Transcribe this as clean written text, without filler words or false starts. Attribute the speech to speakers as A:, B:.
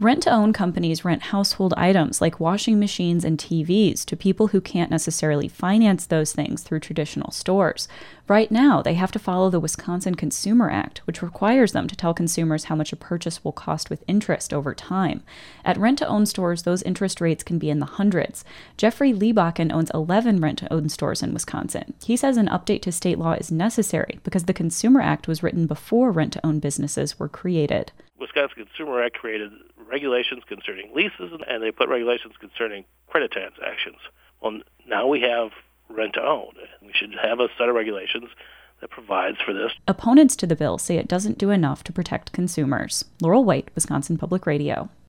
A: Rent-to-own companies rent household items like washing machines and TVs to people who can't necessarily finance those things through traditional stores. Right now, they have to follow the Wisconsin Consumer Act, which requires them to tell consumers how much a purchase will cost with interest over time. At rent-to-own stores, those interest rates can be in the hundreds. Jeffrey Liebachen owns 11 rent-to-own stores in Wisconsin. He says an update to state law is necessary because the Consumer Act was written before rent-to-own businesses were created.
B: Wisconsin Consumer Act created regulations concerning leases, and they put regulations concerning credit transactions. Well, now we have rent-to-own. We should have a set of regulations that provides for this.
A: Opponents to the bill say it doesn't do enough to protect consumers. Laurel White, Wisconsin Public Radio.